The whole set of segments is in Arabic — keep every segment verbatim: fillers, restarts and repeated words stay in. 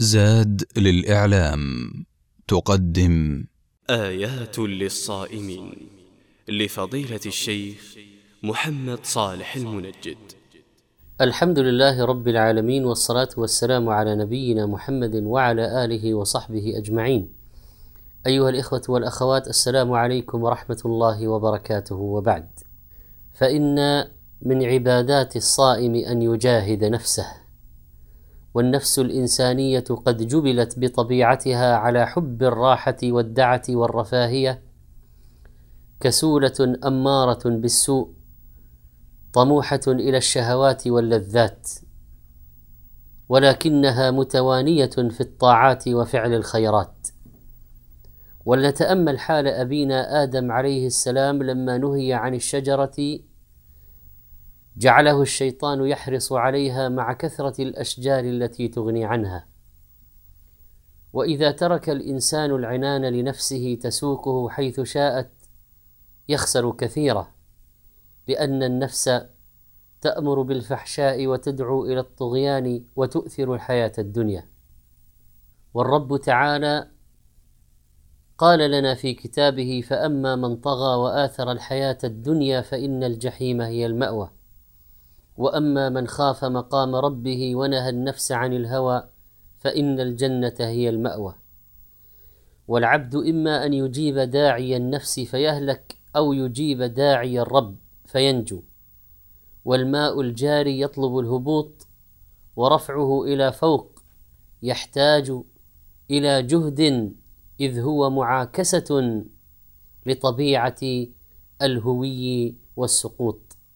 زاد للإعلام تقدم آيات للصائمين لفضيلة الشيخ محمد صالح المنجد. الحمد لله رب العالمين، والصلاة والسلام على نبينا محمد وعلى آله وصحبه أجمعين. أيها الإخوة والأخوات، السلام عليكم ورحمة الله وبركاته. وبعد، فإن من عبادات الصائم أن يجاهد نفسه، والنفس الإنسانية قد جبلت بطبيعتها على حب الراحة والدعة والرفاهية، كسولة أمارة بالسوء، طموحة إلى الشهوات واللذات، ولكنها متوانية في الطاعات وفعل الخيرات. ولنتأمل حال أبينا آدم عليه السلام لما نهي عن الشجرة، جعله الشيطان يحرص عليها مع كثرة الأشجار التي تغني عنها. وإذا ترك الإنسان العنان لنفسه تسوقه حيث شاءت يخسر كثيرا، لأن النفس تأمر بالفحشاء وتدعو إلى الطغيان وتؤثر الحياة الدنيا. والرب تعالى قال لنا في كتابه: فأما من طغى وآثر الحياة الدنيا فإن الجحيم هي المأوى، وأما من خاف مقام ربه ونهى النفس عن الهوى فإن الجنة هي المأوى. والعبد إما أن يجيب داعي النفس فيهلك، أو يجيب داعي الرب فينجو. والماء الجاري يطلب الهبوط، ورفعه إلى فوق يحتاج إلى جهد، إذ هو معاكسة لطبيعة الهوي والسقوط.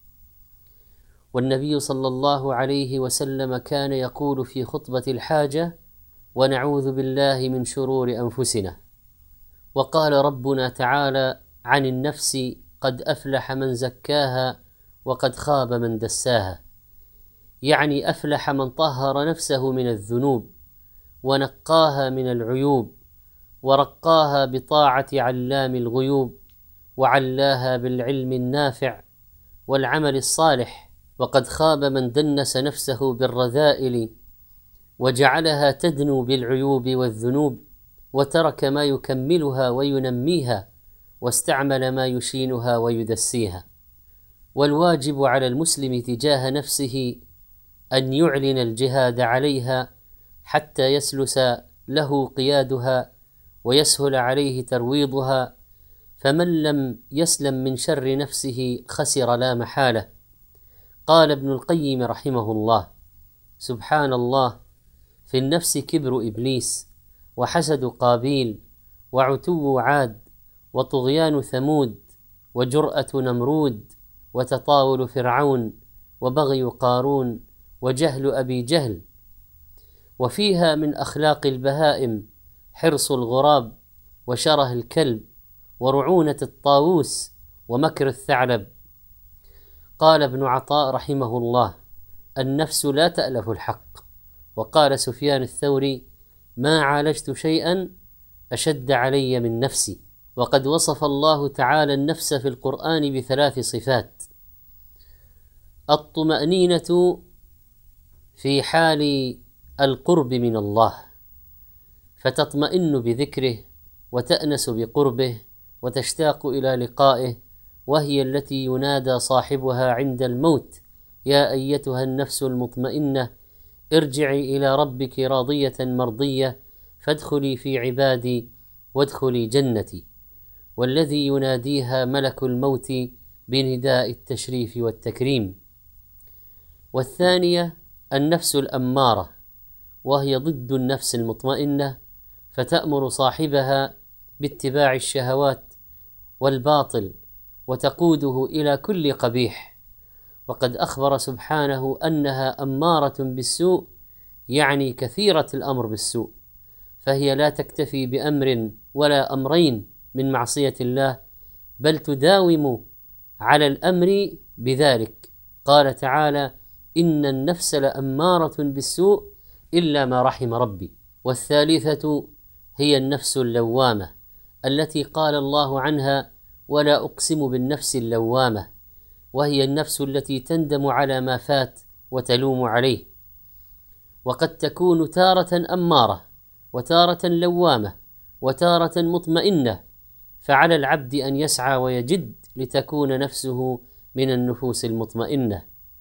والنبي صلى الله عليه وسلم كان يقول في خطبة الحاجة: ونعوذ بالله من شرور أنفسنا. وقال ربنا تعالى عن النفس: قد أفلح من زكاها وقد خاب من دساها. يعني أفلح من طهر نفسه من الذنوب ونقاها من العيوب، ورقاها بطاعة علام الغيوب، وعلاها بالعلم النافع والعمل الصالح. وقد خاب من دنس نفسه بالرذائل وجعلها تدنو بالعيوب والذنوب، وترك ما يكملها وينميها، واستعمل ما يشينها ويدسيها. والواجب على المسلم تجاه نفسه أن يعلن الجهاد عليها حتى يسلس له قيادها ويسهل عليه ترويضها. فمن لم يسلم من شر نفسه خسر لا محالة. قال ابن القيم رحمه الله: سبحان الله، في النفس كبر إبليس، وحسد قابيل، وعتو عاد، وطغيان ثمود، وجرأة نمرود، وتطاول فرعون، وبغي قارون، وجهل أبي جهل. وفيها من أخلاق البهائم حرص الغراب، وشره الكلب، ورعونة الطاووس، ومكر الثعلب. قال ابن عطاء رحمه الله: النفس لا تألف الحق. وقال سفيان الثوري: ما عالجت شيئا أشد علي من نفسي. وقد وصف الله تعالى النفس في القرآن بثلاث صفات: الطمأنينة في حال القرب من الله، فتطمئن بذكره وتأنس بقربه وتشتاق إلى لقائه، وهي التي ينادى صاحبها عند الموت: يا أيتها النفس المطمئنة ارجعي إلى ربك راضية مرضية فادخلي في عبادي وادخلي جنتي. والذي يناديها ملك الموت بنداء التشريف والتكريم. والثانية النفس الأمارة، وهي ضد النفس المطمئنة، فتأمر صاحبها باتباع الشهوات والباطل وتقوده إلى كل قبيح. وقد أخبر سبحانه أنها أمارة بالسوء، يعني كثيرة الأمر بالسوء، فهي لا تكتفي بأمر ولا أمرين من معصية الله، بل تداوم على الأمر بذلك. قال تعالى: إن النفس لأمارة بالسوء إلا ما رحم ربي. والثالثة هي النفس اللوامة، التي قال الله عنها: ولا أقسم بالنفس اللوامة، وهي النفس التي تندم على ما فات وتلوم عليه. وقد تكون تارة أمارة، وتارة لوامة، وتارة مطمئنة، فعلى العبد أن يسعى ويجد لتكون نفسه من النفوس المطمئنة.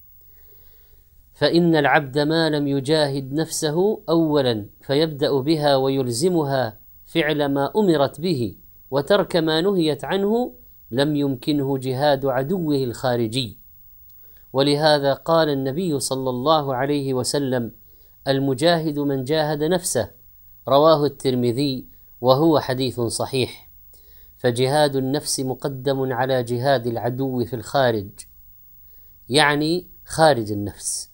فإن العبد ما لم يجاهد نفسه أولا فيبدأ بها ويلزمها فعل ما أمرت به وترك ما نهيت عنه، لم يمكنه جهاد عدوه الخارجي. ولهذا قال النبي صلى الله عليه وسلم: المجاهد من جاهد نفسه، رواه الترمذي وهو حديث صحيح. فجهاد النفس مقدم على جهاد العدو في الخارج، يعني خارج النفس.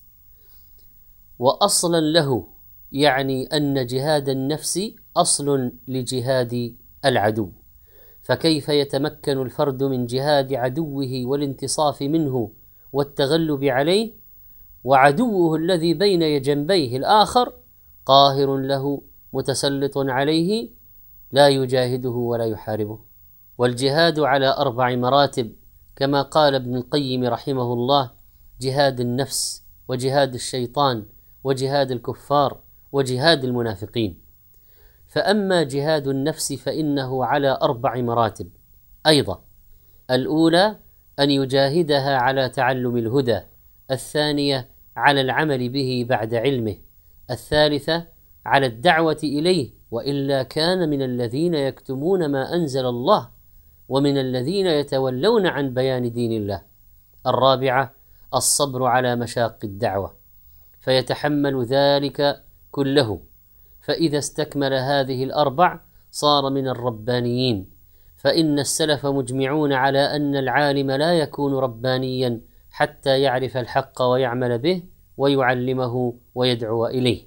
وأصلا له، يعني أن جهاد النفس أصل لجهاد العدو. فكيف يتمكن الفرد من جهاد عدوه والانتصاف منه والتغلب عليه وعدوه الذي بين جنبيه الآخر قاهر له متسلط عليه لا يجاهده ولا يحاربه؟ والجهاد على أربع مراتب كما قال ابن القيم رحمه الله: جهاد النفس، وجهاد الشيطان، وجهاد الكفار، وجهاد المنافقين. فأما جهاد النفس فإنه على أربع مراتب أيضا: الأولى أن يجاهدها على تعلم الهدى، الثانية على العمل به بعد علمه، الثالثة على الدعوة إليه وإلا كان من الذين يكتمون ما أنزل الله ومن الذين يتولون عن بيان دين الله، الرابعة الصبر على مشاق الدعوة فيتحمل ذلك كله، فإذا استكمل هذه الأربع صار من الربانيين. فإن السلف مجمعون على أن العالم لا يكون ربانيا حتى يعرف الحق ويعمل به ويعلمه ويدعو إليه.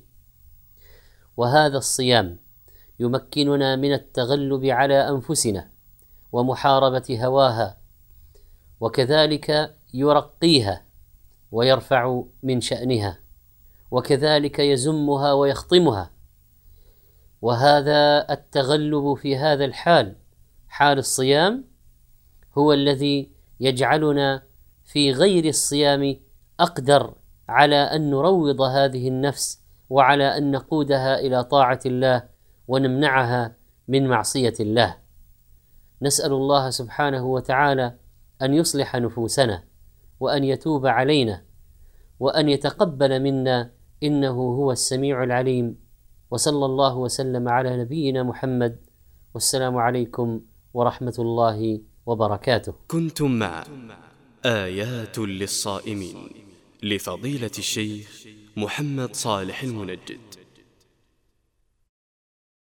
وهذا الصيام يمكننا من التغلب على أنفسنا ومحاربة هواها، وكذلك يرقيها ويرفع من شأنها، وكذلك يزمها ويخطمها. وهذا التغلب في هذا الحال، حال الصيام، هو الذي يجعلنا في غير الصيام أقدر على أن نروض هذه النفس وعلى أن نقودها إلى طاعة الله ونمنعها من معصية الله. نسأل الله سبحانه وتعالى أن يصلح نفوسنا وأن يتوب علينا وأن يتقبل منا، إنه هو السميع العليم. وصلى الله وسلم على نبينا محمد، والسلام عليكم ورحمة الله وبركاته. كنتم مع آيات للصائمين لفضيلة الشيخ محمد صالح المنجد.